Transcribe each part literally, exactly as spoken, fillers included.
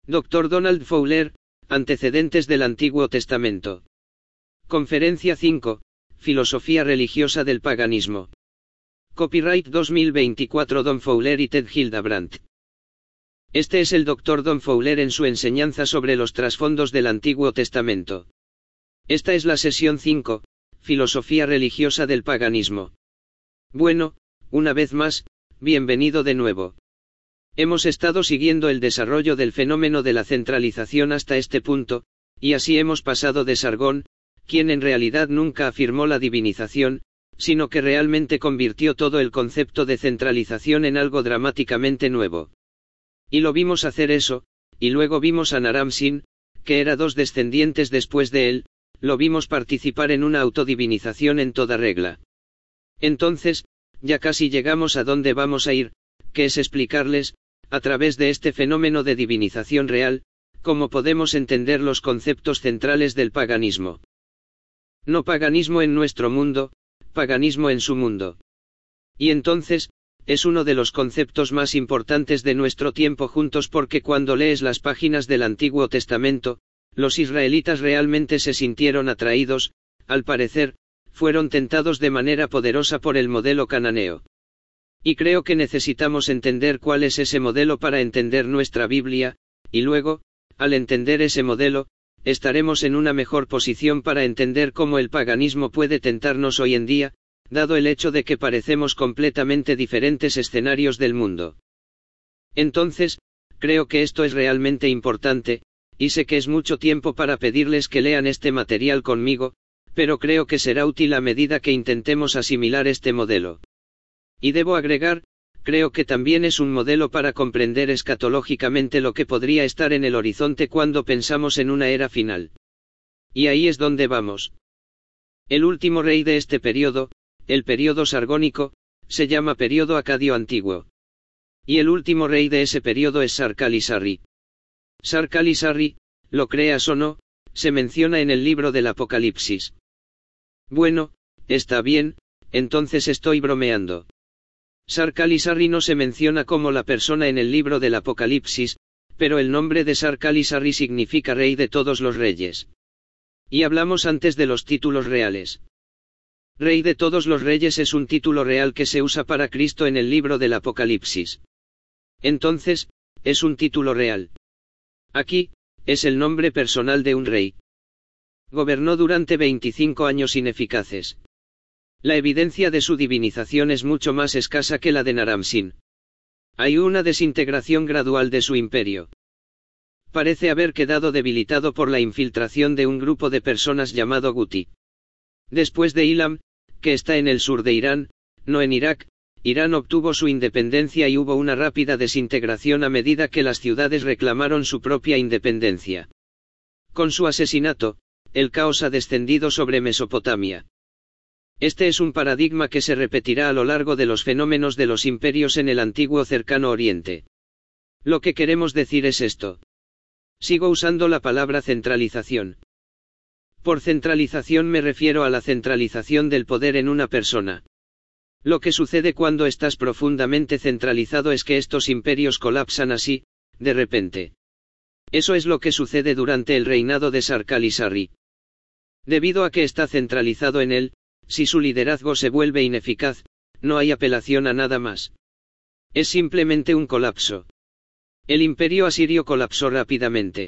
doctor Donald Fowler, Antecedentes del Antiguo Testamento. Conferencia cinco, Filosofía religiosa del paganismo. Copyright dos mil veinticuatro Don Fowler y Ted Hildebrandt. Este es el doctor Don Fowler en su enseñanza sobre los trasfondos del Antiguo Testamento. Esta es la sesión cinco, Filosofía religiosa del paganismo. Bueno, una vez más, bienvenido de nuevo. Hemos estado siguiendo el desarrollo del fenómeno de la centralización hasta este punto, y así hemos pasado de Sargón, quien en realidad nunca afirmó la divinización, sino que realmente convirtió todo el concepto de centralización en algo dramáticamente nuevo. Y lo vimos hacer eso, y luego vimos a Naram Sin, que era dos descendientes después de él, lo vimos participar en una autodivinización en toda regla. Entonces, ya casi llegamos a donde vamos a ir, que es explicarles, a través de este fenómeno de divinización real, cómo podemos entender los conceptos centrales del paganismo. No paganismo en nuestro mundo, paganismo en su mundo. Y entonces, es uno de los conceptos más importantes de nuestro tiempo juntos porque cuando lees las páginas del Antiguo Testamento, los israelitas realmente se sintieron atraídos, al parecer, fueron tentados de manera poderosa por el modelo cananeo. Y creo que necesitamos entender cuál es ese modelo para entender nuestra Biblia, y luego, al entender ese modelo, estaremos en una mejor posición para entender cómo el paganismo puede tentarnos hoy en día, dado el hecho de que parecemos completamente diferentes escenarios del mundo. Entonces, creo que esto es realmente importante, y sé que es mucho tiempo para pedirles que lean este material conmigo, pero creo que será útil a medida que intentemos asimilar este modelo. Y debo agregar, creo que también es un modelo para comprender escatológicamente lo que podría estar en el horizonte cuando pensamos en una era final. Y ahí es donde vamos. El último rey de este periodo, el periodo sargónico, se llama periodo acadio antiguo. Y el último rey de ese periodo es Sarkali-Sarri. Sarkali-Sarri, lo creas o no, se menciona en el libro del Apocalipsis. Bueno, está bien, entonces estoy bromeando. Sarkali-Sarri no se menciona como la persona en el libro del Apocalipsis, pero el nombre de Sarkali-Sarri significa rey de todos los reyes. Y hablamos antes de los títulos reales. Rey de todos los reyes es un título real que se usa para Cristo en el libro del Apocalipsis. Entonces, es un título real. Aquí, es el nombre personal de un rey. Gobernó durante veinticinco años ineficaces. La evidencia de su divinización es mucho más escasa que la de Naram Sin. Hay una desintegración gradual de su imperio. Parece haber quedado debilitado por la infiltración de un grupo de personas llamado Guti. Después de Ilam, que está en el sur de Irán, no en Irak, Irán obtuvo su independencia y hubo una rápida desintegración a medida que las ciudades reclamaron su propia independencia. Con su asesinato, el caos ha descendido sobre Mesopotamia. Este es un paradigma que se repetirá a lo largo de los fenómenos de los imperios en el antiguo Cercano Oriente. Lo que queremos decir es esto. Sigo usando la palabra centralización. Por centralización me refiero a la centralización del poder en una persona. Lo que sucede cuando estás profundamente centralizado es que estos imperios colapsan así, de repente. Eso es lo que sucede durante el reinado de Sarkali-Sarri. Debido a que está centralizado en él, si su liderazgo se vuelve ineficaz, no hay apelación a nada más. Es simplemente un colapso. El imperio asirio colapsó rápidamente.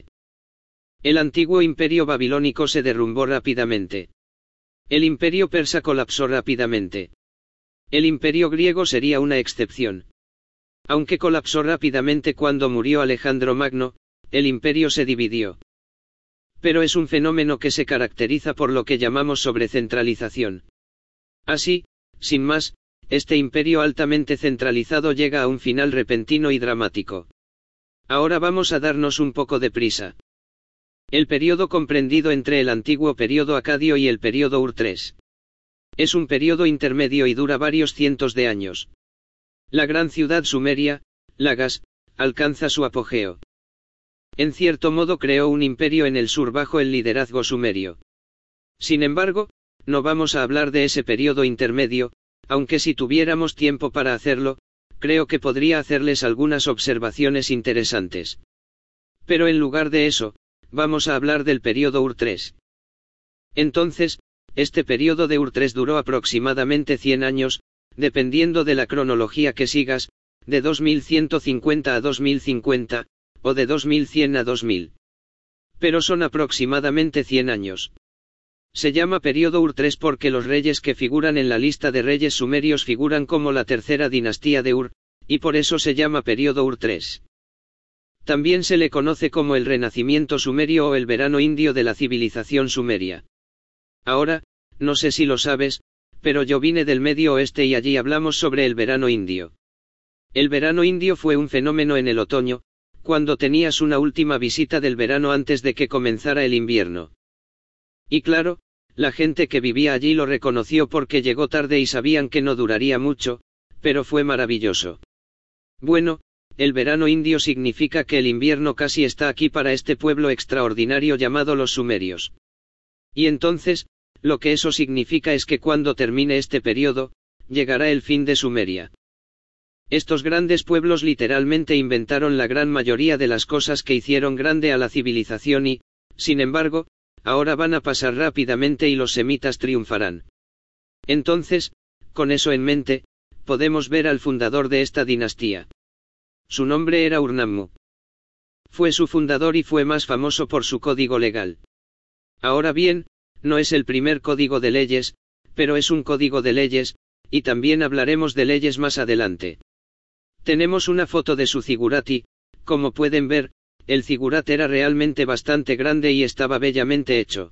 El antiguo imperio babilónico se derrumbó rápidamente. El imperio persa colapsó rápidamente. El imperio griego sería una excepción. Aunque colapsó rápidamente cuando murió Alejandro Magno, el imperio se dividió. Pero es un fenómeno que se caracteriza por lo que llamamos sobrecentralización. Así, sin más, este imperio altamente centralizado llega a un final repentino y dramático. Ahora vamos a darnos un poco de prisa. El periodo comprendido entre el antiguo periodo acadio y el periodo Ur tres. Es un periodo intermedio y dura varios cientos de años. La gran ciudad sumeria, Lagas, alcanza su apogeo. En cierto modo creó un imperio en el sur bajo el liderazgo sumerio. Sin embargo, no vamos a hablar de ese periodo intermedio, aunque si tuviéramos tiempo para hacerlo, creo que podría hacerles algunas observaciones interesantes. Pero en lugar de eso, vamos a hablar del periodo Ur tres. Entonces, este periodo de Ur tres duró aproximadamente cien años, dependiendo de la cronología que sigas, de dos mil ciento cincuenta a dos mil cincuenta, o de dos mil cien a dos mil. Pero son aproximadamente cien años. Se llama periodo Ur tres porque los reyes que figuran en la lista de reyes sumerios figuran como la tercera dinastía de Ur, y por eso se llama periodo Ur tres. También se le conoce como el renacimiento sumerio o el verano indio de la civilización sumeria. Ahora, no sé si lo sabes, pero yo vine del Medio Oeste y allí hablamos sobre el verano indio. El verano indio fue un fenómeno en el otoño, cuando tenías una última visita del verano antes de que comenzara el invierno. Y claro, la gente que vivía allí lo reconoció porque llegó tarde y sabían que no duraría mucho, pero fue maravilloso. Bueno, el verano indio significa que el invierno casi está aquí para este pueblo extraordinario llamado los sumerios. Y entonces, lo que eso significa es que cuando termine este periodo, llegará el fin de Sumeria. Estos grandes pueblos literalmente inventaron la gran mayoría de las cosas que hicieron grande a la civilización y, sin embargo, ahora van a pasar rápidamente y los semitas triunfarán. Entonces, con eso en mente, podemos ver al fundador de esta dinastía. Su nombre era Urnammu. Fue su fundador y fue más famoso por su código legal. Ahora bien, no es el primer código de leyes, pero es un código de leyes, y también hablaremos de leyes más adelante. Tenemos una foto de su zigurat y, como pueden ver, el zigurat era realmente bastante grande y estaba bellamente hecho.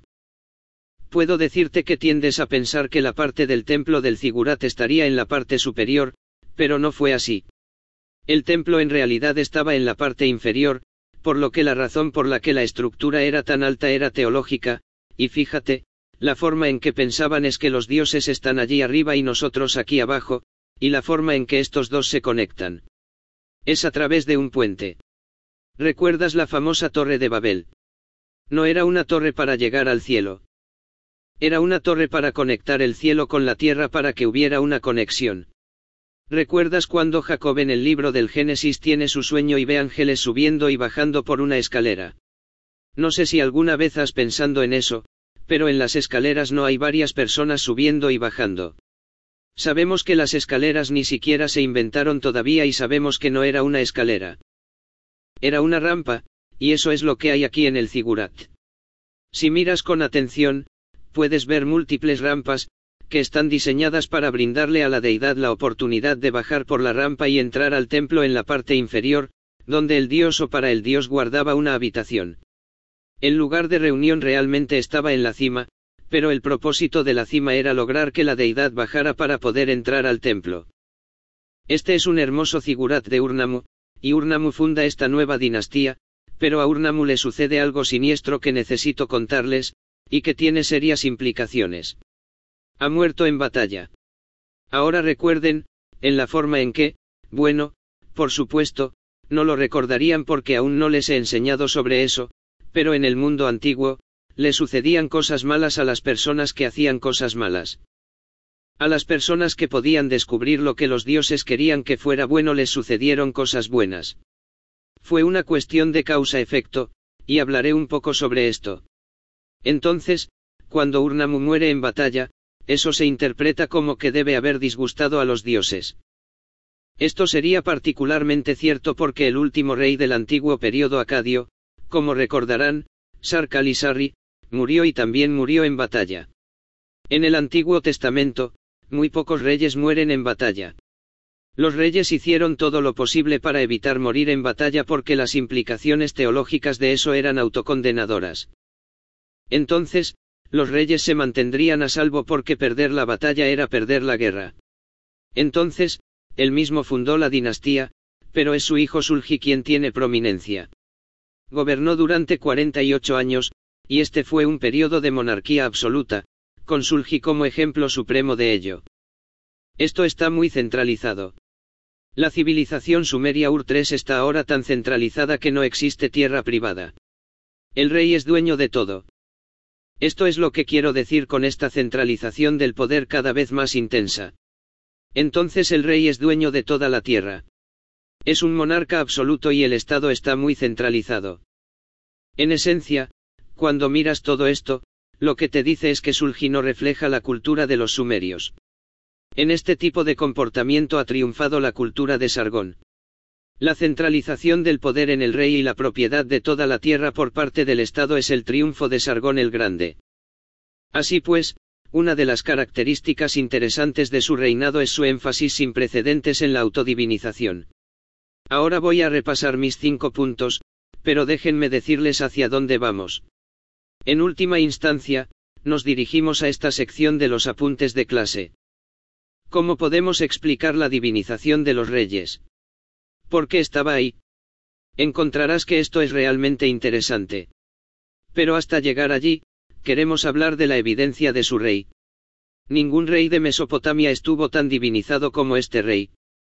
Puedo decirte que tiendes a pensar que la parte del templo del zigurat estaría en la parte superior, pero no fue así. El templo en realidad estaba en la parte inferior, por lo que la razón por la que la estructura era tan alta era teológica, y fíjate, la forma en que pensaban es que los dioses están allí arriba y nosotros aquí abajo, y la forma en que estos dos se conectan es a través de un puente. ¿Recuerdas la famosa Torre de Babel? No era una torre para llegar al cielo. Era una torre para conectar el cielo con la tierra para que hubiera una conexión. ¿Recuerdas cuando Jacob en el libro del Génesis tiene su sueño y ve ángeles subiendo y bajando por una escalera? No sé si alguna vez has pensado en eso, pero en las escaleras no hay varias personas subiendo y bajando. Sabemos que las escaleras ni siquiera se inventaron todavía y sabemos que no era una escalera. Era una rampa, y eso es lo que hay aquí en el zigurat. Si miras con atención, puedes ver múltiples rampas, que están diseñadas para brindarle a la deidad la oportunidad de bajar por la rampa y entrar al templo en la parte inferior, donde el dios o para el dios guardaba una habitación. El lugar de reunión realmente estaba en la cima, pero el propósito de la cima era lograr que la deidad bajara para poder entrar al templo. Este es un hermoso zigurat de Urnammu, y Urnammu funda esta nueva dinastía, pero a Urnammu le sucede algo siniestro que necesito contarles, y que tiene serias implicaciones. Ha muerto en batalla. Ahora recuerden, en la forma en que, bueno, por supuesto, no lo recordarían porque aún no les he enseñado sobre eso, pero en el mundo antiguo, le sucedían cosas malas a las personas que hacían cosas malas. A las personas que podían descubrir lo que los dioses querían que fuera bueno les sucedieron cosas buenas. Fue una cuestión de causa-efecto, y hablaré un poco sobre esto. Entonces, cuando Urnammu muere en batalla, eso se interpreta como que debe haber disgustado a los dioses. Esto sería particularmente cierto porque el último rey del antiguo período acadio, como recordarán, Sarkar-Sarri, murió y también murió en batalla. En el Antiguo Testamento, muy pocos reyes mueren en batalla. Los reyes hicieron todo lo posible para evitar morir en batalla porque las implicaciones teológicas de eso eran autocondenadoras. Entonces, los reyes se mantendrían a salvo porque perder la batalla era perder la guerra. Entonces, él mismo fundó la dinastía, pero es su hijo Sulgi quien tiene prominencia. Gobernó durante cuarenta y ocho años, y este fue un periodo de monarquía absoluta, con Sulgi como ejemplo supremo de ello. Esto está muy centralizado. La civilización sumeria Ur tres está ahora tan centralizada que no existe tierra privada. El rey es dueño de todo. Esto es lo que quiero decir con esta centralización del poder cada vez más intensa. Entonces el rey es dueño de toda la tierra. Es un monarca absoluto y el Estado está muy centralizado. En esencia, cuando miras todo esto, lo que te dice es que Sulgi no refleja la cultura de los sumerios. En este tipo de comportamiento ha triunfado la cultura de Sargón. La centralización del poder en el rey y la propiedad de toda la tierra por parte del Estado es el triunfo de Sargón el Grande. Así pues, una de las características interesantes de su reinado es su énfasis sin precedentes en la autodivinización. Ahora voy a repasar mis cinco puntos, pero déjenme decirles hacia dónde vamos. En última instancia, nos dirigimos a esta sección de los apuntes de clase. ¿Cómo podemos explicar la divinización de los reyes? ¿Por qué estaba ahí? Encontrarás que esto es realmente interesante. Pero hasta llegar allí, queremos hablar de la evidencia de su rey. Ningún rey de Mesopotamia estuvo tan divinizado como este rey.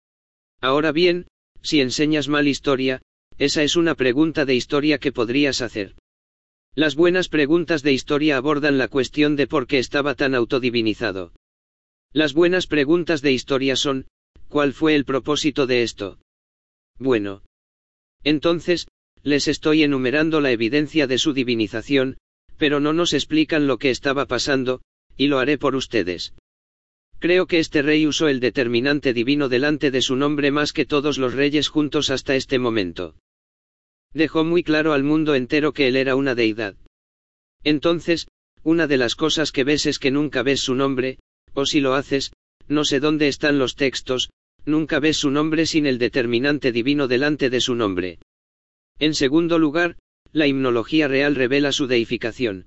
Ahora bien, si enseñas mal historia, esa es una pregunta de historia que podrías hacer. Las buenas preguntas de historia abordan la cuestión de por qué estaba tan autodivinizado. Las buenas preguntas de historia son, ¿cuál fue el propósito de esto? Bueno. Entonces, les estoy enumerando la evidencia de su divinización, pero no nos explican lo que estaba pasando, y lo haré por ustedes. Creo que este rey usó el determinante divino delante de su nombre más que todos los reyes juntos hasta este momento. Dejó muy claro al mundo entero que él era una deidad. Entonces, una de las cosas que ves es que nunca ves su nombre, o si lo haces, no sé dónde están los textos, nunca ves su nombre sin el determinante divino delante de su nombre. En segundo lugar, la himnología real revela su deificación.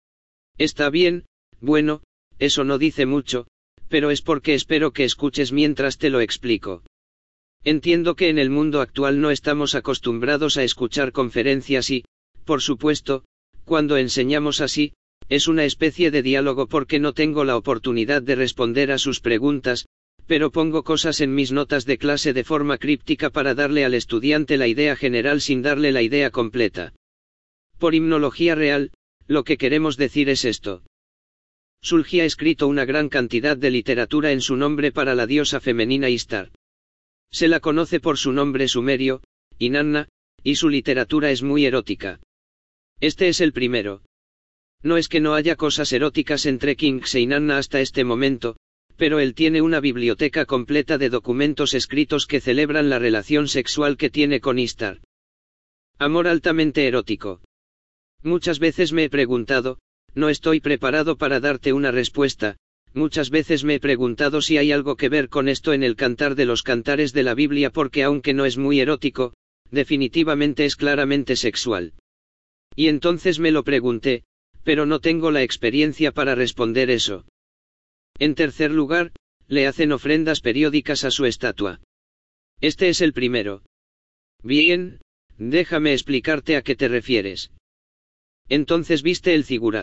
Está bien, bueno, eso no dice mucho, pero es porque espero que escuches mientras te lo explico. Entiendo que en el mundo actual no estamos acostumbrados a escuchar conferencias y, por supuesto, cuando enseñamos así, es una especie de diálogo porque no tengo la oportunidad de responder a sus preguntas, pero pongo cosas en mis notas de clase de forma críptica para darle al estudiante la idea general sin darle la idea completa. Por himnología real, lo que queremos decir es esto. Sulgi ha escrito una gran cantidad de literatura en su nombre para la diosa femenina Ishtar. Se la conoce por su nombre sumerio, Inanna, y su literatura es muy erótica. Este es el primero. No es que no haya cosas eróticas entre Kings e Inanna hasta este momento, pero él tiene una biblioteca completa de documentos escritos que celebran la relación sexual que tiene con Ishtar. Amor altamente erótico. Muchas veces me he preguntado, no estoy preparado para darte una respuesta, muchas veces me he preguntado si hay algo que ver con esto en el Cantar de los Cantares de la Biblia porque aunque no es muy erótico, definitivamente es claramente sexual. Y entonces me lo pregunté, pero no tengo la experiencia para responder eso. En tercer lugar, le hacen ofrendas periódicas a su estatua. Este es el primero. Bien, déjame explicarte a qué te refieres. Entonces viste el zigurat.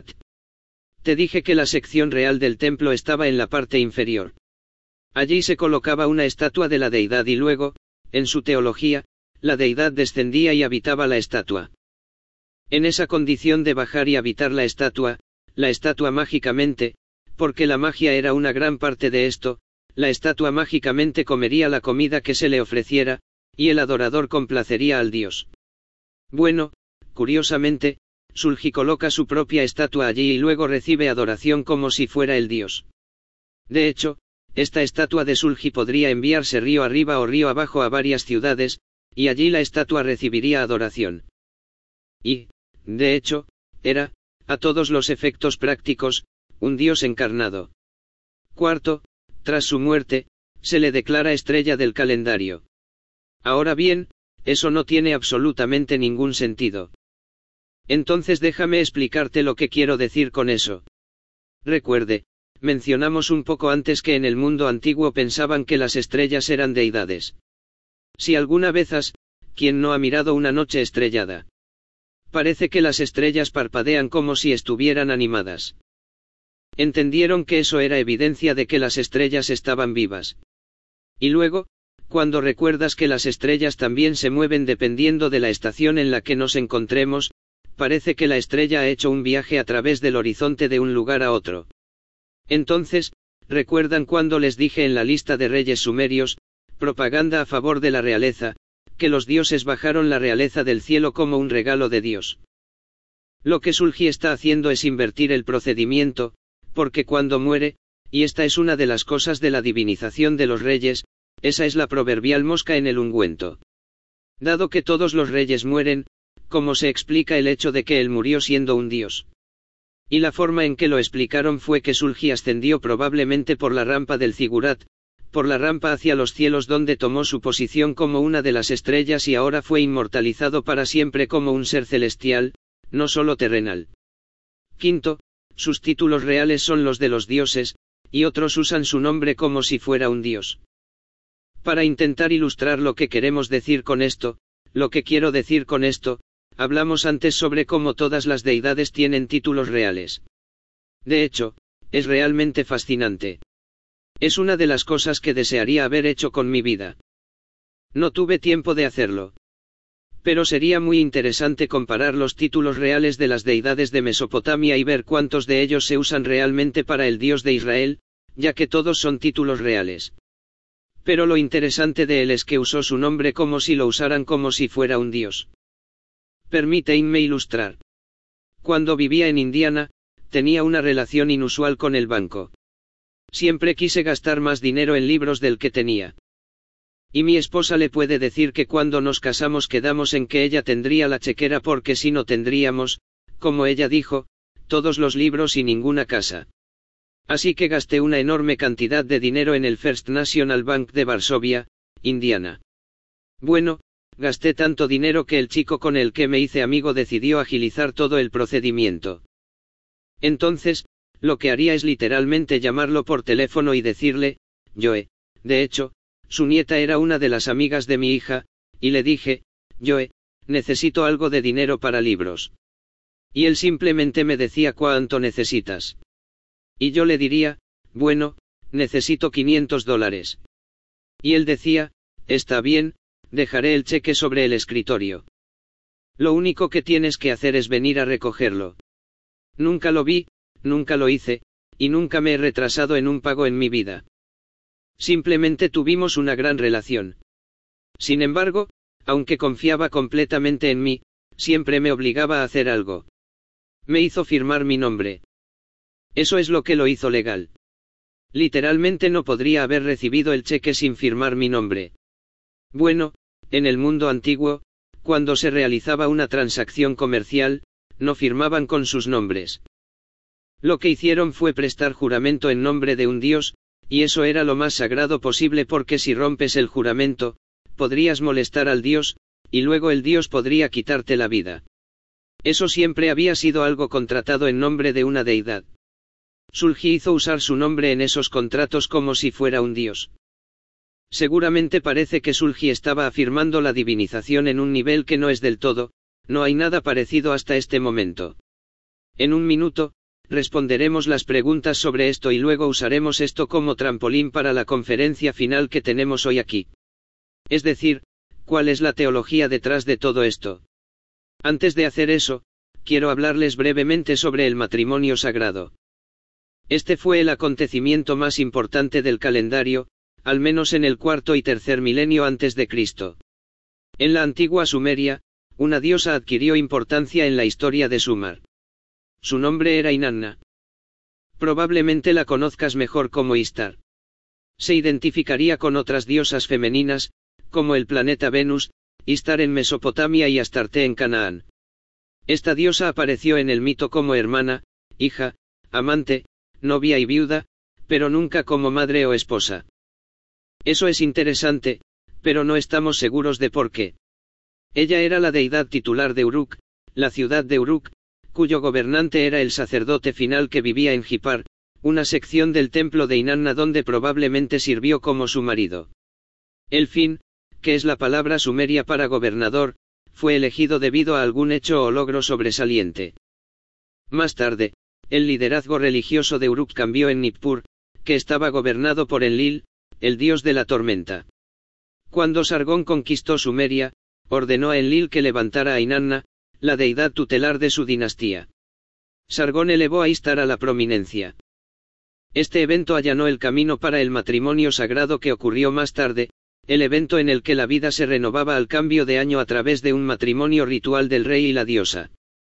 Te dije que la sección real del templo estaba en la parte inferior. Allí se colocaba una estatua de la deidad y luego, en su teología, la deidad descendía y habitaba la estatua. En esa condición de bajar y habitar la estatua, la estatua mágicamente, porque la magia era una gran parte de esto, la estatua mágicamente comería la comida que se le ofreciera, y el adorador complacería al dios. Bueno, curiosamente, Sulgi coloca su propia estatua allí y luego recibe adoración como si fuera el dios. De hecho, esta estatua de Sulgi podría enviarse río arriba o río abajo a varias ciudades, y allí la estatua recibiría adoración. Y, de hecho, era, a todos los efectos prácticos, un dios encarnado. Cuarto, tras su muerte, se le declara estrella del calendario. Ahora bien, eso no tiene absolutamente ningún sentido. Entonces déjame explicarte lo que quiero decir con eso. Recuerde, mencionamos un poco antes que en el mundo antiguo pensaban que las estrellas eran deidades. Si alguna vez has, ¿quién no ha mirado una noche estrellada? Parece que las estrellas parpadean como si estuvieran animadas. Entendieron que eso era evidencia de que las estrellas estaban vivas. Y luego, cuando recuerdas que las estrellas también se mueven dependiendo de la estación en la que nos encontremos, parece que la estrella ha hecho un viaje a través del horizonte de un lugar a otro. Entonces, ¿recuerdan cuando les dije en la lista de reyes sumerios, propaganda a favor de la realeza, que los dioses bajaron la realeza del cielo como un regalo de Dios? Lo que Sulgi está haciendo es invertir el procedimiento, porque cuando muere, y esta es una de las cosas de la divinización de los reyes, esa es la proverbial mosca en el ungüento. Dado que todos los reyes mueren, ¿cómo se explica el hecho de que él murió siendo un dios? Y la forma en que lo explicaron fue que Sulgi ascendió probablemente por la rampa del Zigurat, por la rampa hacia los cielos donde tomó su posición como una de las estrellas y ahora fue inmortalizado para siempre como un ser celestial, no solo terrenal. Quinto, sus títulos reales son los de los dioses, y otros usan su nombre como si fuera un dios. Para intentar ilustrar lo que queremos decir con esto, lo que quiero decir con esto, hablamos antes sobre cómo todas las deidades tienen títulos reales. De hecho, es realmente fascinante. Es una de las cosas que desearía haber hecho con mi vida. No tuve tiempo de hacerlo. Pero sería muy interesante comparar los títulos reales de las deidades de Mesopotamia y ver cuántos de ellos se usan realmente para el Dios de Israel, ya que todos son títulos reales. Pero lo interesante de él es que usó su nombre como si lo usaran como si fuera un dios. Permítanme ilustrar. Cuando vivía en Indiana, tenía una relación inusual con el banco. Siempre quise gastar más dinero en libros del que tenía. Y mi esposa le puede decir que cuando nos casamos quedamos en que ella tendría la chequera porque si no tendríamos, como ella dijo, todos los libros y ninguna casa. Así que gasté una enorme cantidad de dinero en el First National Bank de Varsovia, Indiana. Bueno, gasté tanto dinero que el chico con el que me hice amigo decidió agilizar todo el procedimiento. Entonces, lo que haría es literalmente llamarlo por teléfono y decirle, Joe, de hecho, su nieta era una de las amigas de mi hija, y le dije, Joe, necesito algo de dinero para libros. Y él simplemente me decía cuánto necesitas. Y yo le diría, bueno, necesito quinientos dólares. Y él decía, está bien, dejaré el cheque sobre el escritorio. Lo único que tienes que hacer es venir a recogerlo. Nunca lo vi, nunca lo hice, y nunca me he retrasado en un pago en mi vida. Simplemente tuvimos una gran relación. Sin embargo, aunque confiaba completamente en mí, siempre me obligaba a hacer algo. Me hizo firmar mi nombre. Eso es lo que lo hizo legal. Literalmente no podría haber recibido el cheque sin firmar mi nombre. Bueno, en el mundo antiguo, cuando se realizaba una transacción comercial, no firmaban con sus nombres. Lo que hicieron fue prestar juramento en nombre de un dios, y eso era lo más sagrado posible porque si rompes el juramento, podrías molestar al dios, y luego el dios podría quitarte la vida. Eso siempre había sido algo contratado en nombre de una deidad. Sulgi hizo usar su nombre en esos contratos como si fuera un dios. Seguramente parece que Sulgi estaba afirmando la divinización en un nivel que no es del todo, no hay nada parecido hasta este momento. En un minuto, responderemos las preguntas sobre esto y luego usaremos esto como trampolín para la conferencia final que tenemos hoy aquí. Es decir, ¿cuál es la teología detrás de todo esto? Antes de hacer eso, quiero hablarles brevemente sobre el matrimonio sagrado. Este fue el acontecimiento más importante del calendario, al menos en el cuarto y tercer milenio antes de Cristo. En la antigua Sumeria, una diosa adquirió importancia en la historia de Sumar. Su nombre era Inanna. Probablemente la conozcas mejor como Istar. Se identificaría con otras diosas femeninas, como el planeta Venus, Istar en Mesopotamia y Astarte en Canaán. Esta diosa apareció en el mito como hermana, hija, amante, novia y viuda, pero nunca como madre o esposa. Eso es interesante, pero no estamos seguros de por qué. Ella era la deidad titular de Uruk, la ciudad de Uruk, cuyo gobernante era el sacerdote final que vivía en Jipar, una sección del templo de Inanna donde probablemente sirvió como su marido. El fin, que es la palabra sumeria para gobernador, fue elegido debido a algún hecho o logro sobresaliente. Más tarde, el liderazgo religioso de Uruk cambió en Nippur, que estaba gobernado por Enlil, el dios de la tormenta. Cuando Sargón conquistó Sumeria, ordenó a Enlil que levantara a Inanna, la deidad tutelar de su dinastía. Sargón elevó a Istar a la prominencia. Este evento allanó el camino para el matrimonio sagrado que ocurrió más tarde, el evento en el que la vida se renovaba al cambio de año a través de un matrimonio ritual del rey y la diosa.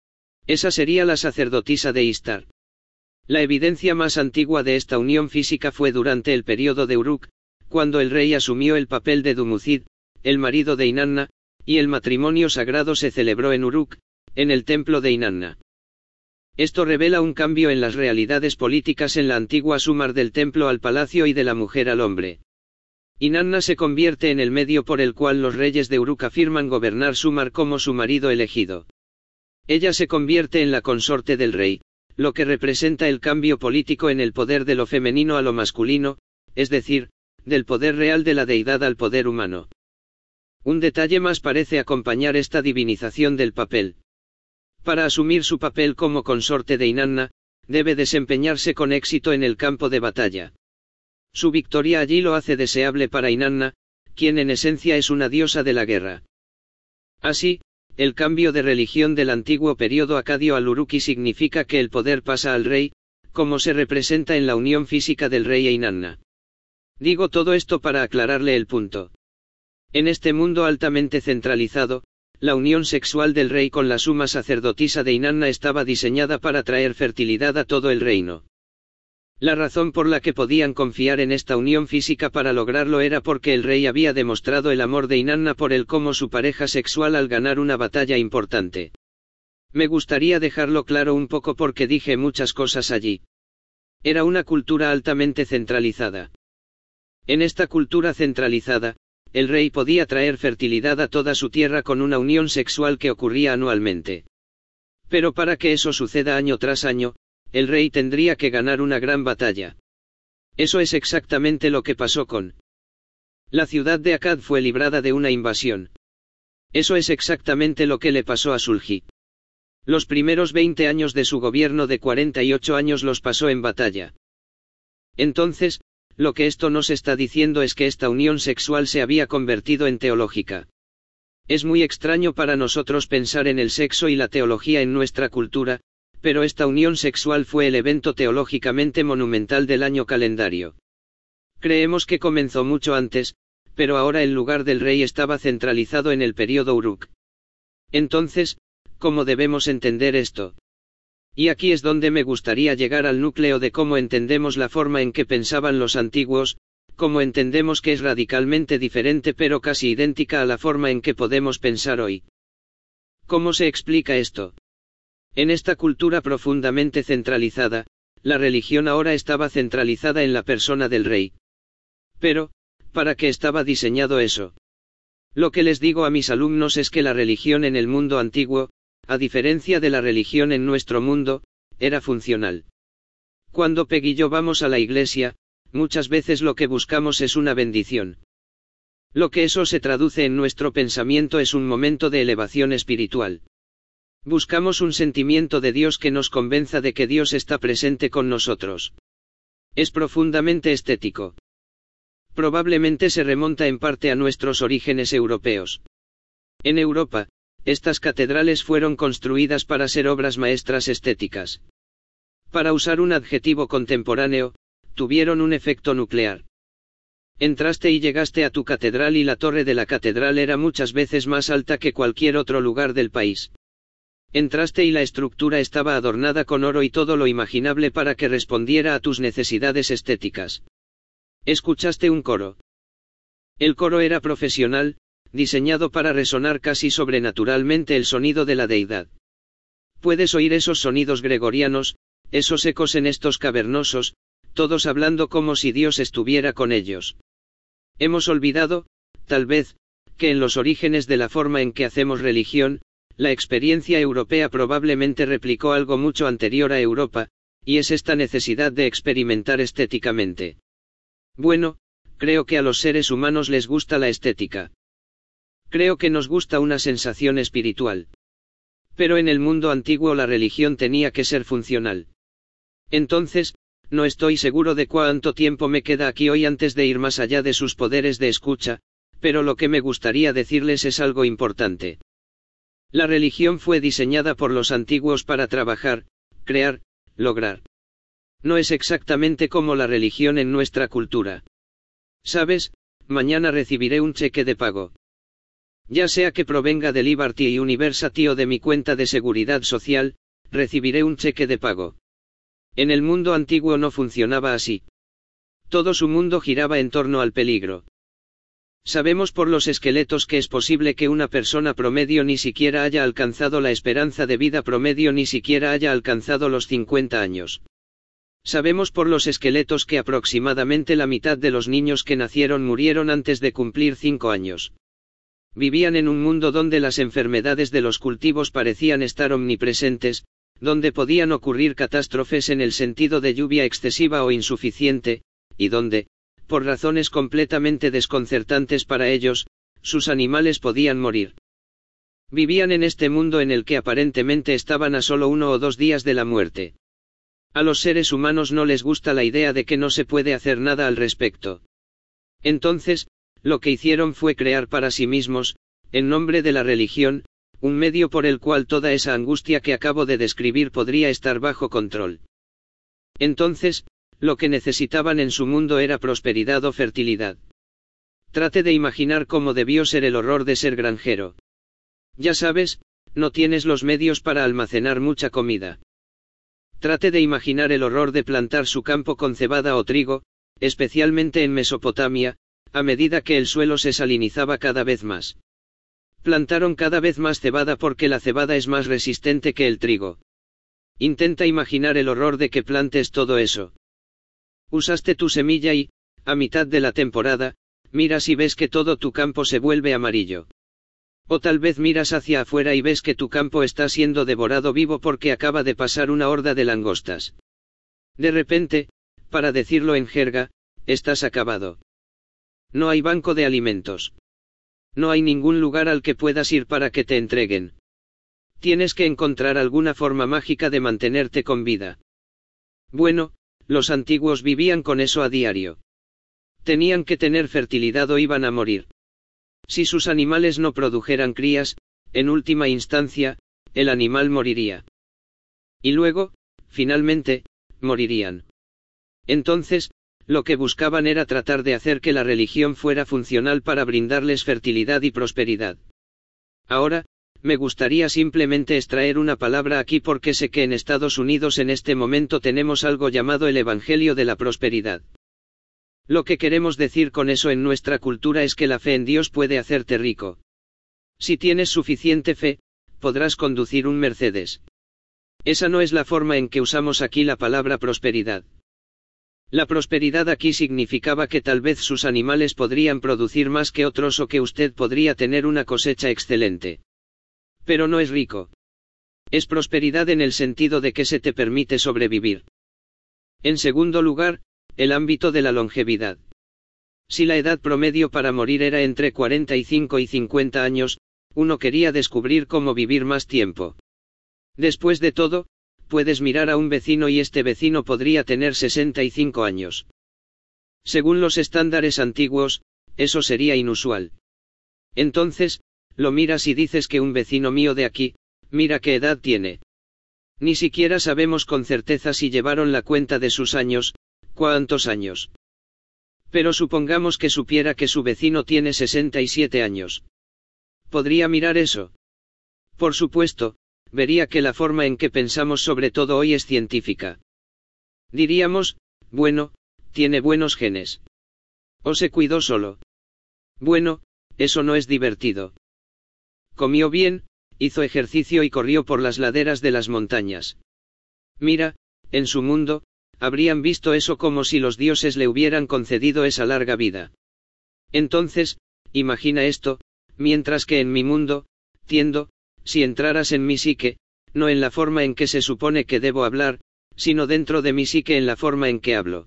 Esa sería la sacerdotisa de Istar. La evidencia más antigua de esta unión física fue durante el período de Uruk, cuando el rey asumió el papel de Dumucid, el marido de Inanna, y el matrimonio sagrado se celebró en Uruk, en el templo de Inanna. Esto revela un cambio en las realidades políticas en la antigua Sumar, del templo al palacio y de la mujer al hombre. Inanna se convierte en el medio por el cual los reyes de Uruk afirman gobernar Sumar como su marido elegido. Ella se convierte en la consorte del rey, lo que representa el cambio político en el poder de lo femenino a lo masculino, es decir, del poder real de la deidad al poder humano. Un detalle más parece acompañar esta divinización del papel. Para asumir su papel como consorte de Inanna, debe desempeñarse con éxito en el campo de batalla. Su victoria allí lo hace deseable para Inanna, quien en esencia es una diosa de la guerra. Así, el cambio de religión del antiguo período acadio al Uruki significa que el poder pasa al rey, como se representa en la unión física del rey e Inanna. Digo todo esto para aclararle el punto. En este mundo altamente centralizado, la unión sexual del rey con la suma sacerdotisa de Inanna estaba diseñada para traer fertilidad a todo el reino. La razón por la que podían confiar en esta unión física para lograrlo era porque el rey había demostrado el amor de Inanna por él como su pareja sexual al ganar una batalla importante. Me gustaría dejarlo claro un poco porque dije muchas cosas allí. Era una cultura altamente centralizada. En esta cultura centralizada, el rey podía traer fertilidad a toda su tierra con una unión sexual que ocurría anualmente. Pero para que eso suceda año tras año, el rey tendría que ganar una gran batalla. Eso es exactamente lo que pasó con la ciudad de Akkad. Fue librada de una invasión. Eso es exactamente lo que le pasó a Sulji. Los primeros veinte años de su gobierno de cuarenta y ocho años los pasó en batalla. Entonces, lo que esto nos está diciendo es que esta unión sexual se había convertido en teológica. Es muy extraño para nosotros pensar en el sexo y la teología en nuestra cultura, pero esta unión sexual fue el evento teológicamente monumental del año calendario. Creemos que comenzó mucho antes, pero ahora el lugar del rey estaba centralizado en el período Uruk. Entonces, ¿cómo debemos entender esto? Y aquí es donde me gustaría llegar al núcleo de cómo entendemos la forma en que pensaban los antiguos, cómo entendemos que es radicalmente diferente pero casi idéntica a la forma en que podemos pensar hoy. ¿Cómo se explica esto? En esta cultura profundamente centralizada, la religión ahora estaba centralizada en la persona del rey. Pero, ¿para qué estaba diseñado eso? Lo que les digo a mis alumnos es que la religión en el mundo antiguo, a diferencia de la religión en nuestro mundo, era funcional. Cuando Peg y yo vamos a la iglesia, muchas veces lo que buscamos es una bendición. Lo que eso se traduce en nuestro pensamiento es un momento de elevación espiritual. Buscamos un sentimiento de Dios que nos convenza de que Dios está presente con nosotros. Es profundamente estético. Probablemente se remonta en parte a nuestros orígenes europeos. En Europa, estas catedrales fueron construidas para ser obras maestras estéticas. Para usar un adjetivo contemporáneo, tuvieron un efecto nuclear. Entraste y llegaste a tu catedral y la torre de la catedral era muchas veces más alta que cualquier otro lugar del país. Entraste y la estructura estaba adornada con oro y todo lo imaginable para que respondiera a tus necesidades estéticas. Escuchaste un coro. El coro era profesional, diseñado para resonar casi sobrenaturalmente el sonido de la deidad. Puedes oír esos sonidos gregorianos, esos ecos en estos cavernosos, todos hablando como si Dios estuviera con ellos. Hemos olvidado, tal vez, que en los orígenes de la forma en que hacemos religión, la experiencia europea probablemente replicó algo mucho anterior a Europa, y es esta necesidad de experimentar estéticamente. Bueno, creo que a los seres humanos les gusta la estética. Creo que nos gusta una sensación espiritual. Pero en el mundo antiguo la religión tenía que ser funcional. Entonces, no estoy seguro de cuánto tiempo me queda aquí hoy antes de ir más allá de sus poderes de escucha, pero lo que me gustaría decirles es algo importante. La religión fue diseñada por los antiguos para trabajar, crear, lograr. No es exactamente como la religión en nuestra cultura. ¿Sabes? Mañana recibiré un cheque de pago. Ya sea que provenga de Liberty University o de mi cuenta de seguridad social, recibiré un cheque de pago. En el mundo antiguo no funcionaba así. Todo su mundo giraba en torno al peligro. Sabemos por los esqueletos que es posible que una persona promedio ni siquiera haya alcanzado la esperanza de vida promedio ni siquiera haya alcanzado los cincuenta años. Sabemos por los esqueletos que aproximadamente la mitad de los niños que nacieron murieron antes de cumplir cinco años. Vivían en un mundo donde las enfermedades de los cultivos parecían estar omnipresentes, donde podían ocurrir catástrofes en el sentido de lluvia excesiva o insuficiente, y donde, por razones completamente desconcertantes para ellos, sus animales podían morir. Vivían en este mundo en el que aparentemente estaban a solo uno o dos días de la muerte. A los seres humanos no les gusta la idea de que no se puede hacer nada al respecto. Entonces, lo que hicieron fue crear para sí mismos, en nombre de la religión, un medio por el cual toda esa angustia que acabo de describir podría estar bajo control. Entonces, lo que necesitaban en su mundo era prosperidad o fertilidad. Trate de imaginar cómo debió ser el horror de ser granjero. Ya sabes, no tienes los medios para almacenar mucha comida. Trate de imaginar el horror de plantar su campo con cebada o trigo, especialmente en Mesopotamia, a medida que el suelo se salinizaba cada vez más. Plantaron cada vez más cebada porque la cebada es más resistente que el trigo. Intenta imaginar el horror de que plantes todo eso. Usaste tu semilla y, a mitad de la temporada, miras y ves que todo tu campo se vuelve amarillo. O tal vez miras hacia afuera y ves que tu campo está siendo devorado vivo porque acaba de pasar una horda de langostas. De repente, para decirlo en jerga, estás acabado. No hay banco de alimentos. No hay ningún lugar al que puedas ir para que te entreguen. Tienes que encontrar alguna forma mágica de mantenerte con vida. Bueno, los antiguos vivían con eso a diario. Tenían que tener fertilidad o iban a morir. Si sus animales no produjeran crías, en última instancia, el animal moriría. Y luego, finalmente, morirían. Entonces, lo que buscaban era tratar de hacer que la religión fuera funcional para brindarles fertilidad y prosperidad. Ahora, me gustaría simplemente extraer una palabra aquí porque sé que en Estados Unidos en este momento tenemos algo llamado el Evangelio de la Prosperidad. Lo que queremos decir con eso en nuestra cultura es que la fe en Dios puede hacerte rico. Si tienes suficiente fe, podrás conducir un Mercedes. Esa no es la forma en que usamos aquí la palabra prosperidad. La prosperidad aquí significaba que tal vez sus animales podrían producir más que otros o que usted podría tener una cosecha excelente. Pero no es rico. Es prosperidad en el sentido de que se te permite sobrevivir. En segundo lugar, el ámbito de la longevidad. Si la edad promedio para morir era entre cuarenta y cinco y cincuenta años, uno quería descubrir cómo vivir más tiempo. Después de todo, puedes mirar a un vecino y este vecino podría tener sesenta y cinco años. Según los estándares antiguos, eso sería inusual. Entonces, lo miras y dices que un vecino mío de aquí, mira qué edad tiene. Ni siquiera sabemos con certeza si llevaron la cuenta de sus años, cuántos años. Pero supongamos que supiera que su vecino tiene sesenta y siete años. ¿Podría mirar eso? Por supuesto, vería que la forma en que pensamos sobre todo hoy es científica. Diríamos, bueno, tiene buenos genes. O se cuidó solo. Bueno, eso no es divertido. Comió bien, hizo ejercicio y corrió por las laderas de las montañas. Mira, en su mundo, habrían visto eso como si los dioses le hubieran concedido esa larga vida. Entonces, imagina esto, mientras que en mi mundo, tiendo, si entraras en mi psique, no en la forma en que se supone que debo hablar, sino dentro de mi psique en la forma en que hablo.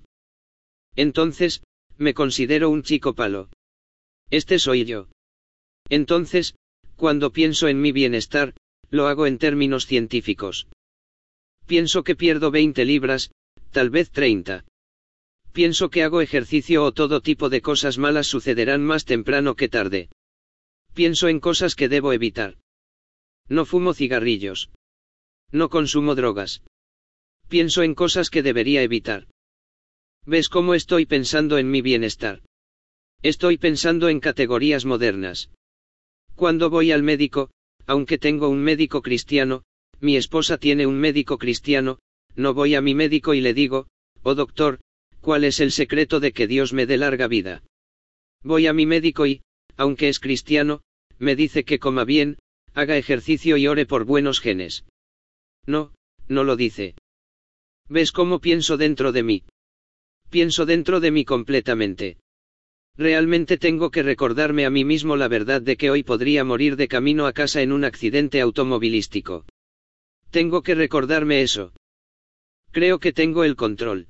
Entonces, me considero un chico palo. Este soy yo. Entonces, cuando pienso en mi bienestar, lo hago en términos científicos. Pienso que pierdo veinte libras, tal vez treinta. Pienso que hago ejercicio o todo tipo de cosas malas sucederán más temprano que tarde. Pienso en cosas que debo evitar. No fumo cigarrillos. No consumo drogas. Pienso en cosas que debería evitar. ¿Ves cómo estoy pensando en mi bienestar? Estoy pensando en categorías modernas. Cuando voy al médico, aunque tengo un médico cristiano, mi esposa tiene un médico cristiano, no voy a mi médico y le digo, oh doctor, ¿cuál es el secreto de que Dios me dé larga vida? Voy a mi médico y, aunque es cristiano, me dice que coma bien, haga ejercicio y ore por buenos genes. No, no lo dice. ¿Ves cómo pienso dentro de mí? Pienso dentro de mí completamente. Realmente tengo que recordarme a mí mismo la verdad de que hoy podría morir de camino a casa en un accidente automovilístico. Tengo que recordarme eso. Creo que tengo el control.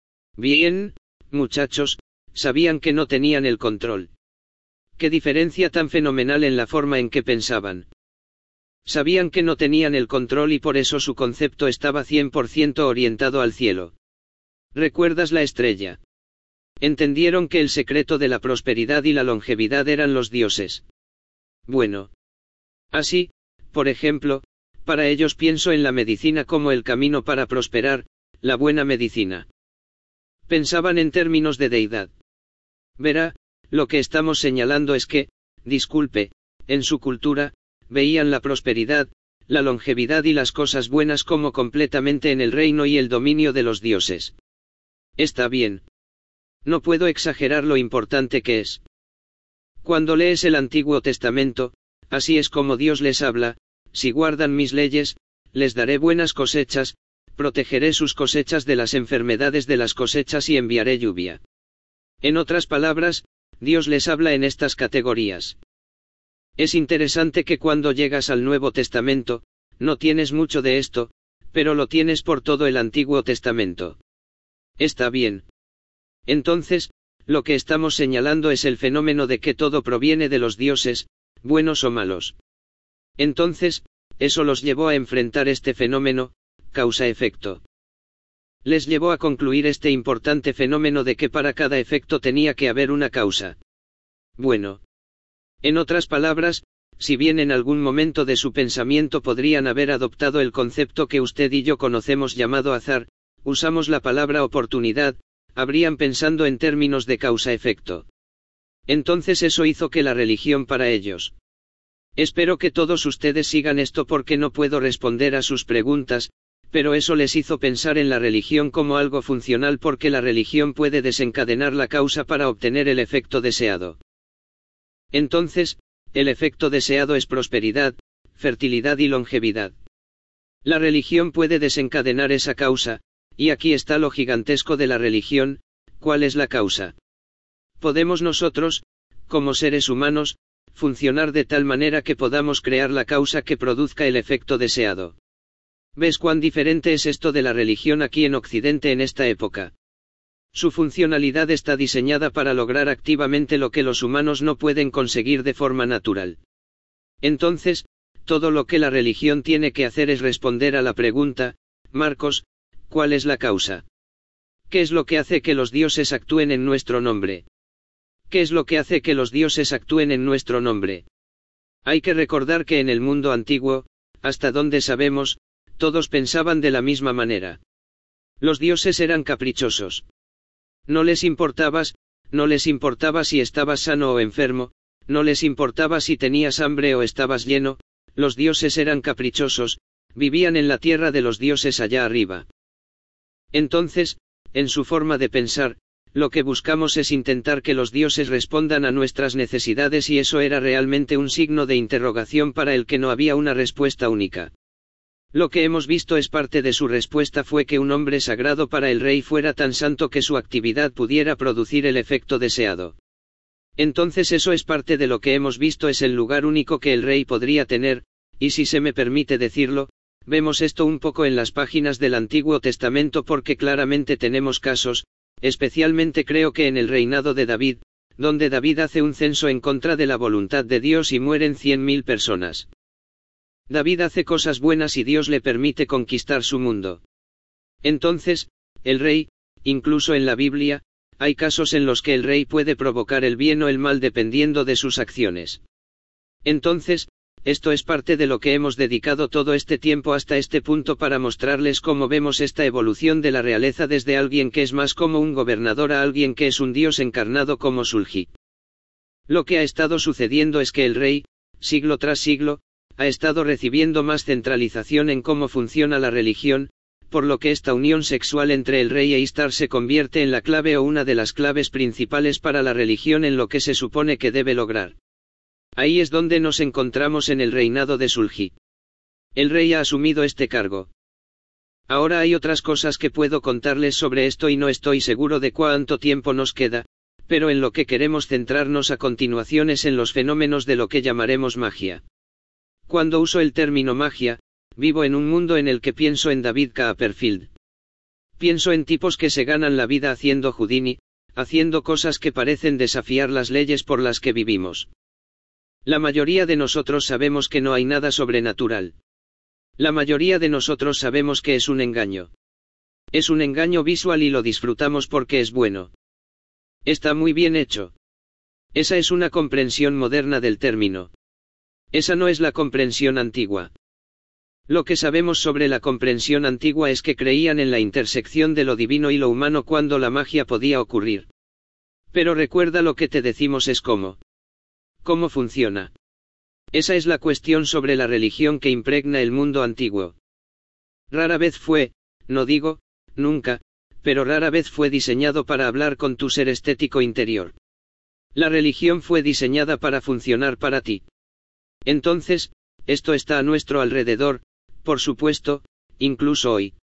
Bien, muchachos, sabían que no tenían el control. Qué diferencia tan fenomenal en la forma en que pensaban. Sabían que no tenían el control y por eso su concepto estaba cien por ciento orientado al cielo. ¿Recuerdas la estrella? Entendieron que el secreto de la prosperidad y la longevidad eran los dioses. Bueno. Así, por ejemplo, para ellos pienso en la medicina como el camino para prosperar, la buena medicina. Pensaban en términos de deidad. Verá, lo que estamos señalando es que, disculpe, en su cultura, veían la prosperidad, la longevidad y las cosas buenas como completamente en el reino y el dominio de los dioses. Está bien. No puedo exagerar lo importante que es. Cuando lees el Antiguo Testamento, así es como Dios les habla, si guardan mis leyes, les daré buenas cosechas, protegeré sus cosechas de las enfermedades de las cosechas y enviaré lluvia. En otras palabras, Dios les habla en estas categorías. Es interesante que cuando llegas al Nuevo Testamento, no tienes mucho de esto, pero lo tienes por todo el Antiguo Testamento. Está bien. Entonces, lo que estamos señalando es el fenómeno de que todo proviene de los dioses, buenos o malos. Entonces, eso los llevó a enfrentar este fenómeno, causa-efecto. Les llevó a concluir este importante fenómeno de que para cada efecto tenía que haber una causa. Bueno. En otras palabras, si bien en algún momento de su pensamiento podrían haber adoptado el concepto que usted y yo conocemos llamado azar, usamos la palabra oportunidad, habrían pensando en términos de causa-efecto. Entonces eso hizo que la religión para ellos. Espero que todos ustedes sigan esto porque no puedo responder a sus preguntas, pero eso les hizo pensar en la religión como algo funcional porque la religión puede desencadenar la causa para obtener el efecto deseado. Entonces, el efecto deseado es prosperidad, fertilidad y longevidad. La religión puede desencadenar esa causa, y aquí está lo gigantesco de la religión, ¿cuál es la causa? Podemos nosotros, como seres humanos, funcionar de tal manera que podamos crear la causa que produzca el efecto deseado. ¿Ves cuán diferente es esto de la religión aquí en Occidente en esta época? Su funcionalidad está diseñada para lograr activamente lo que los humanos no pueden conseguir de forma natural. Entonces, todo lo que la religión tiene que hacer es responder a la pregunta, Marcos, ¿cuál es la causa? ¿Qué es lo que hace que los dioses actúen en nuestro nombre? ¿Qué es lo que hace que los dioses actúen en nuestro nombre? Hay que recordar que en el mundo antiguo, hasta donde sabemos, todos pensaban de la misma manera. Los dioses eran caprichosos. No les importabas, no les importaba si estabas sano o enfermo, no les importaba si tenías hambre o estabas lleno, los dioses eran caprichosos, vivían en la tierra de los dioses allá arriba. Entonces, en su forma de pensar, lo que buscamos es intentar que los dioses respondan a nuestras necesidades y eso era realmente un signo de interrogación para el que no había una respuesta única. Lo que hemos visto es parte de su respuesta fue que un hombre sagrado para el rey fuera tan santo que su actividad pudiera producir el efecto deseado. Entonces eso es parte de lo que hemos visto es el lugar único que el rey podría tener, y si se me permite decirlo, vemos esto un poco en las páginas del Antiguo Testamento porque claramente tenemos casos, especialmente creo que en el reinado de David, donde David hace un censo en contra de la voluntad de Dios y mueren cien mil personas. David hace cosas buenas y Dios le permite conquistar su mundo. Entonces, el rey, incluso en la Biblia, hay casos en los que el rey puede provocar el bien o el mal dependiendo de sus acciones. Entonces, esto es parte de lo que hemos dedicado todo este tiempo hasta este punto para mostrarles cómo vemos esta evolución de la realeza desde alguien que es más como un gobernador a alguien que es un dios encarnado como Sulji. Lo que ha estado sucediendo es que el rey, siglo tras siglo, ha estado recibiendo más centralización en cómo funciona la religión, por lo que esta unión sexual entre el rey e Istar se convierte en la clave o una de las claves principales para la religión en lo que se supone que debe lograr. Ahí es donde nos encontramos en el reinado de Sulgi. El rey ha asumido este cargo. Ahora hay otras cosas que puedo contarles sobre esto y no estoy seguro de cuánto tiempo nos queda, pero en lo que queremos centrarnos a continuación es en los fenómenos de lo que llamaremos magia. Cuando uso el término magia, vivo en un mundo en el que pienso en David Copperfield. Pienso en tipos que se ganan la vida haciendo Houdini, haciendo cosas que parecen desafiar las leyes por las que vivimos. La mayoría de nosotros sabemos que no hay nada sobrenatural. La mayoría de nosotros sabemos que es un engaño. Es un engaño visual y lo disfrutamos porque es bueno. Está muy bien hecho. Esa es una comprensión moderna del término. Esa no es la comprensión antigua. Lo que sabemos sobre la comprensión antigua es que creían en la intersección de lo divino y lo humano cuando la magia podía ocurrir. Pero recuerda, lo que te decimos es cómo. ¿Cómo funciona? Esa es la cuestión sobre la religión que impregna el mundo antiguo. Rara vez fue, no digo, nunca, pero rara vez fue diseñado para hablar con tu ser estético interior. La religión fue diseñada para funcionar para ti. Entonces, esto está a nuestro alrededor, por supuesto, incluso hoy.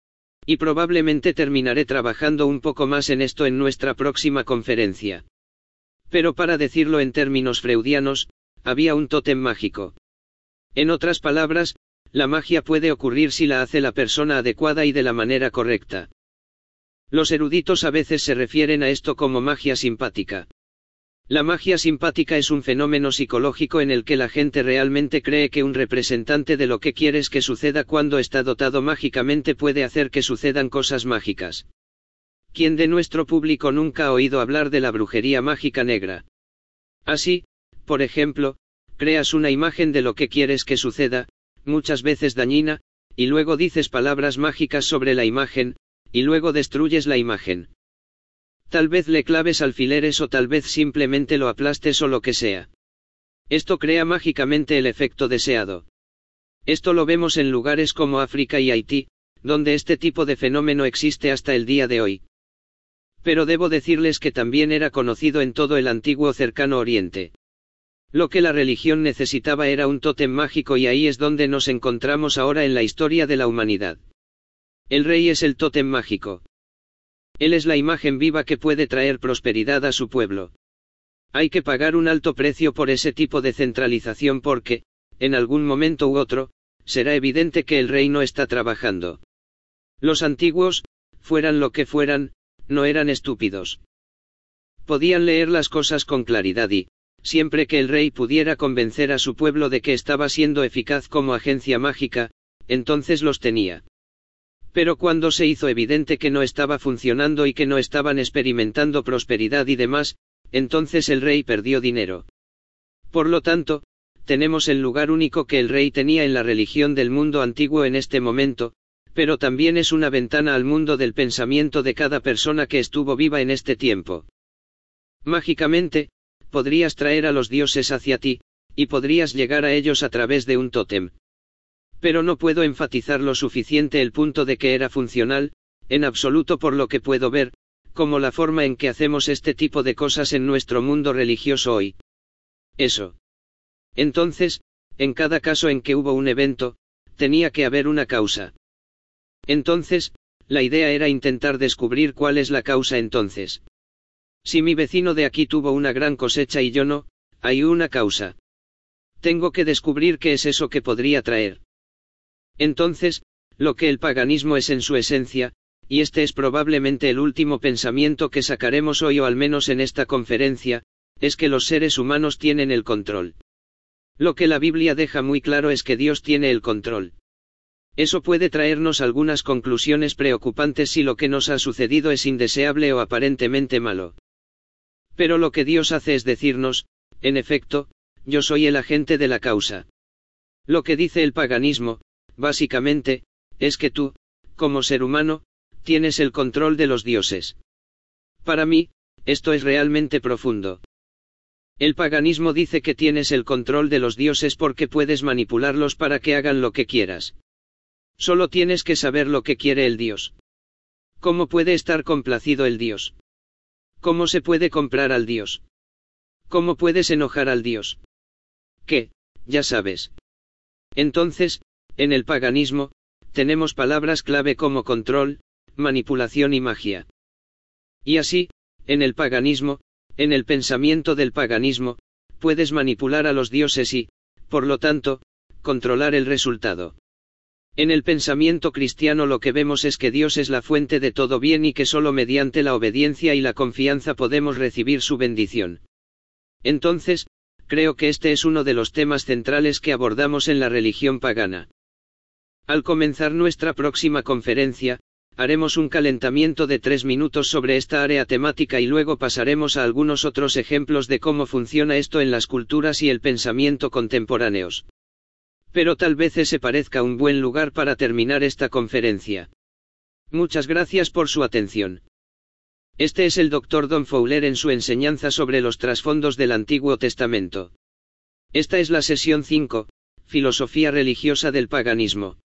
Y probablemente terminaré trabajando un poco más en esto en nuestra próxima conferencia. Pero para decirlo en términos freudianos, había un tótem mágico. En otras palabras, la magia puede ocurrir si la hace la persona adecuada y de la manera correcta. Los eruditos a veces se refieren a esto como magia simpática. La magia simpática es un fenómeno psicológico en el que la gente realmente cree que un representante de lo que quieres que suceda cuando está dotado mágicamente puede hacer que sucedan cosas mágicas. ¿Quién de nuestro público nunca ha oído hablar de la brujería mágica negra? Así, por ejemplo, creas una imagen de lo que quieres que suceda, muchas veces dañina, y luego dices palabras mágicas sobre la imagen, y luego destruyes la imagen. Tal vez le claves alfileres o tal vez simplemente lo aplastes o lo que sea. Esto crea mágicamente el efecto deseado. Esto lo vemos en lugares como África y Haití, donde este tipo de fenómeno existe hasta el día de hoy. Pero debo decirles que también era conocido en todo el antiguo cercano Oriente. Lo que la religión necesitaba era un tótem mágico y ahí es donde nos encontramos ahora en la historia de la humanidad. El rey es el tótem mágico. Él es la imagen viva que puede traer prosperidad a su pueblo. Hay que pagar un alto precio por ese tipo de centralización porque, en algún momento u otro, será evidente que el rey no está trabajando. Los antiguos, fueran lo que fueran, no eran estúpidos. Podían leer las cosas con claridad y, siempre que el rey pudiera convencer a su pueblo de que estaba siendo eficaz como agencia mágica, entonces los tenía. Pero cuando se hizo evidente que no estaba funcionando y que no estaban experimentando prosperidad y demás, entonces el rey perdió dinero. Por lo tanto, tenemos el lugar único que el rey tenía en la religión del mundo antiguo en este momento, pero también es una ventana al mundo del pensamiento de cada persona que estuvo viva en este tiempo. Mágicamente, podrías traer a los dioses hacia ti, y podrías llegar a ellos a través de un tótem. Pero no puedo enfatizar lo suficiente el punto de que era funcional, en absoluto por lo que puedo ver, como la forma en que hacemos este tipo de cosas en nuestro mundo religioso hoy. Eso. Entonces, en cada caso en que hubo un evento, tenía que haber una causa. Entonces, la idea era intentar descubrir cuál es la causa entonces. Si mi vecino de aquí tuvo una gran cosecha y yo no, hay una causa. Tengo que descubrir qué es eso que podría traer. Entonces, lo que el paganismo es en su esencia, y este es probablemente el último pensamiento que sacaremos hoy o al menos en esta conferencia, es que los seres humanos tienen el control. Lo que la Biblia deja muy claro es que Dios tiene el control. Eso puede traernos algunas conclusiones preocupantes si lo que nos ha sucedido es indeseable o aparentemente malo. Pero lo que Dios hace es decirnos, en efecto, yo soy el agente de la causa. Lo que dice el paganismo, básicamente, es que tú, como ser humano, tienes el control de los dioses. Para mí, esto es realmente profundo. El paganismo dice que tienes el control de los dioses porque puedes manipularlos para que hagan lo que quieras. Solo tienes que saber lo que quiere el dios. ¿Cómo puede estar complacido el dios? ¿Cómo se puede comprar al dios? ¿Cómo puedes enojar al dios? ¿Qué? Ya sabes. Entonces, en el paganismo, tenemos palabras clave como control, manipulación y magia. Y así, en el paganismo, en el pensamiento del paganismo, puedes manipular a los dioses y, por lo tanto, controlar el resultado. En el pensamiento cristiano lo que vemos es que Dios es la fuente de todo bien y que solo mediante la obediencia y la confianza podemos recibir su bendición. Entonces, creo que este es uno de los temas centrales que abordamos en la religión pagana. Al comenzar nuestra próxima conferencia, haremos un calentamiento de tres minutos sobre esta área temática y luego pasaremos a algunos otros ejemplos de cómo funciona esto en las culturas y el pensamiento contemporáneos. Pero tal vez ese parezca un buen lugar para terminar esta conferencia. Muchas gracias por su atención. Este es el doctor Don Fowler en su enseñanza sobre los trasfondos del Antiguo Testamento. Esta es la sesión cinco, Filosofía religiosa del paganismo.